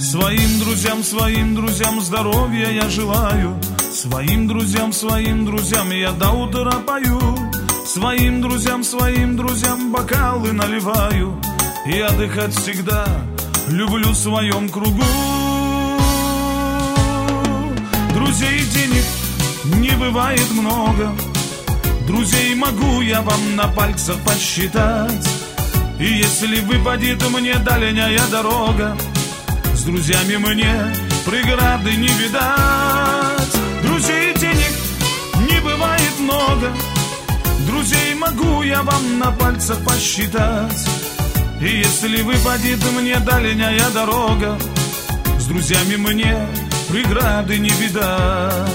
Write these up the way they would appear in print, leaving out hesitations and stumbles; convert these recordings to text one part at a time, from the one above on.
Своим друзьям здоровья я желаю. Своим друзьям я до утра пою. Своим друзьям бокалы наливаю. И отдыхать всегда люблю в своем кругу. Друзей денег не бывает много. Друзей могу я вам на пальцах посчитать. И если выпадет мне дальняя дорога, с друзьями мне преграды не видать. Друзей денег не бывает много. Друзей могу я вам на пальцах посчитать. И если выпадет мне дальняя дорога, с друзьями мне преграды не видать.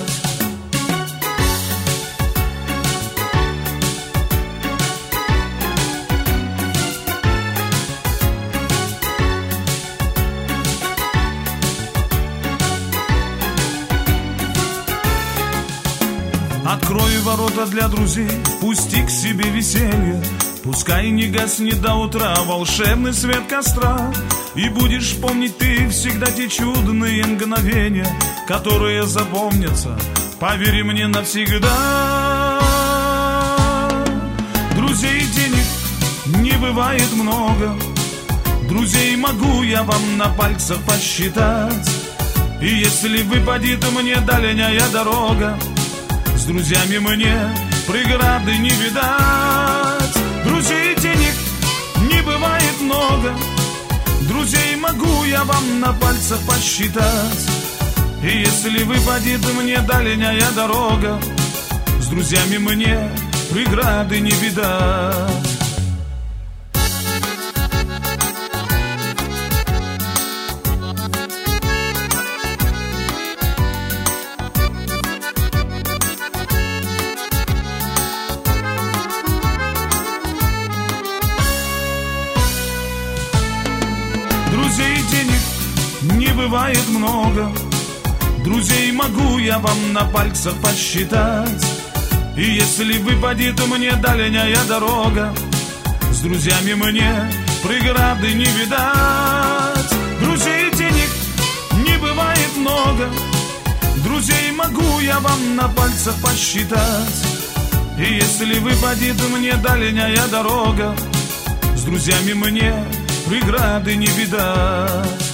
Открой ворота для друзей, пусти к себе веселье. Пускай не гаснет до утра волшебный свет костра. И будешь помнить ты всегда те чудные мгновения, которые запомнятся, поверь мне, навсегда. Друзей денег не бывает много. Друзей могу я вам на пальцах посчитать. И если выпадет мне дальняя дорога, с друзьями мне преграды не видать. Друзей денег не бывает много. Друзей могу я вам на пальцах посчитать. И если выпадет мне дальняя дорога, с друзьями мне преграды не видать. Друзей денег не бывает много. Друзей могу я вам на пальцах посчитать. И если выпадет мне дальняя дорога, с друзьями мне преграды не видать. Друзей денег не бывает много. Друзей могу я вам на пальцах посчитать. И если выпадет мне дальняя дорога, с друзьями мне преграды не видать.